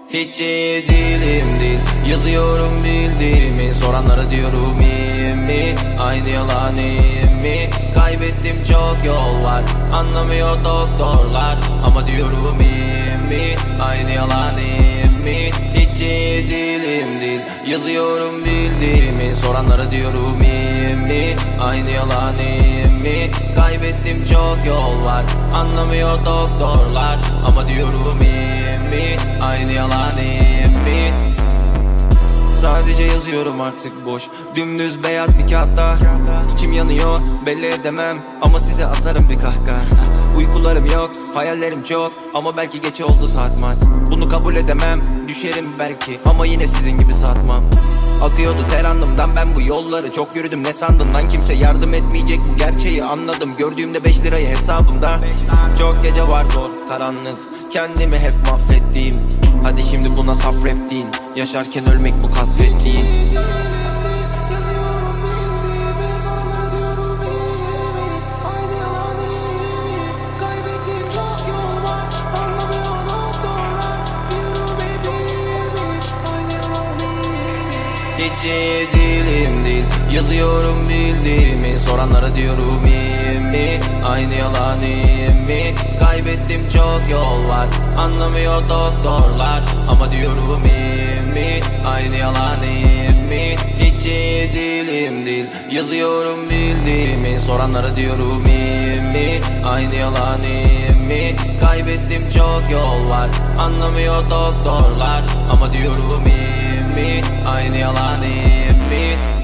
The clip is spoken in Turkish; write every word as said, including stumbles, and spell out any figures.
Hiç iyi değilim değil, yazıyorum bildiğimi. Soranlara diyorum iyiyim mi? Aynı yalan iyiyim mi? Kaybettim çok yol var, anlamıyor doktorlar. Ama diyorum iyiyim mi? Aynı yalan iyiyim mi? Hiç iyi değilim değil, yazıyorum bildiğimi. Soranlara diyorum iyiyim mi? Aynı yalan iyiyim mi? Kaybettim çok yol var, anlamıyor doktorlar. Ama diyorum iyiyim mi? Aynı yalan iyiyim mi? Sadece yazıyorum artık boş, dümdüz beyaz bir kağıtta. İçim yanıyor, belli edemem ama size atarım bir kahkaha. Uykularım yok, hayallerim çok ama belki geç oldu saat mat. Bunu kabul edemem, düşerim belki ama yine sizin gibi satmam. Akıyordu ter alnımdan, ben bu yolları çok yürüdüm. Ne sandın lan, kimse yardım etmeyecek, bu gerçeği anladım. Gördüğümde beş lirayı hesabımda. Çok gece var, zor karanlık, kendimi hep mahvettiğim. Hadi şimdi buna saf rap deyin, yaşarken ölmek bu kasvetliğin. Hiç iyi değilim değil, yazıyorum bildiğimi. Soranlara diyorum iyiyim mi? Aynı yalan iyiyim mi? Kaybettim çok yol var, anlamıyor doktorlar. Ama diyorum iyiyim mi? Aynı yalan iyiyim mi? Hiç iyi değilim değil, yazıyorum bildiğimi. Soranlara diyorum iyiyim mi? Aynı yalan iyiyim mi? Kaybettim çok yol var, anlamıyor doktorlar. Ama diyorum iyiyim mi? Aynı yalan iyiyim mi?